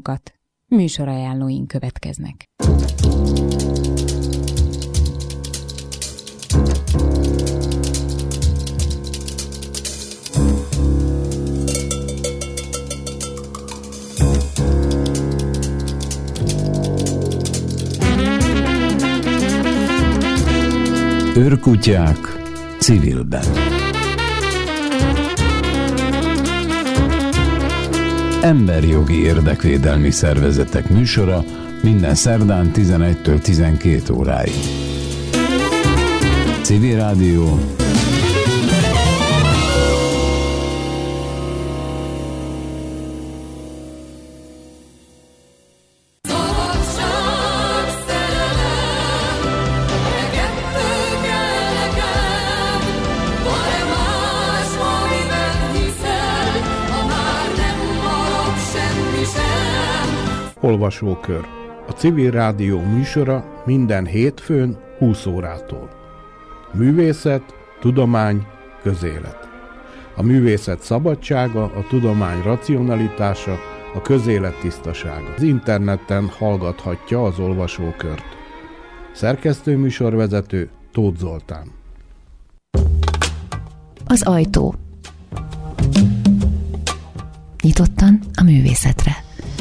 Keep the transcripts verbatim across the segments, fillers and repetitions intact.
magunkat. Műsorajánlóink következnek. Őrkutyák civilben. Emberjogi érdekvédelmi szervezetek műsora minden szerdán tizenegytől tizenkét óráig. Civil Rádió. Olvasókör. A Civil Rádió műsora minden hétfőn húsz órától. Művészet, tudomány, közélet. A művészet szabadsága, a tudomány racionalitása, a közélet tisztasága. Az interneten hallgathatja az olvasókört. Szerkesztő műsorvezető Tóth Zoltán. Az ajtó. Nyitottan a művészetre.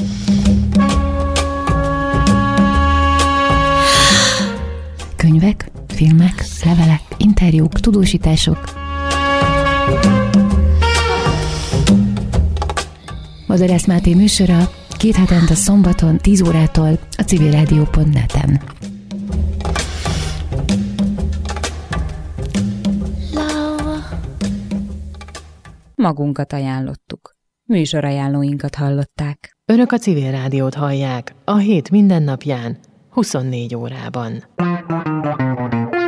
Könyvek, filmek, levelek, interjúk, tudósítások. Bozorász Máté műsora két hetente szombaton tíz órától a civilrádió pont net-en. Magunkat ajánlottuk. Műsorajánlóinkat hallották. Önök a Civil Rádiót hallják a hét mindennapján, huszonnégy órában.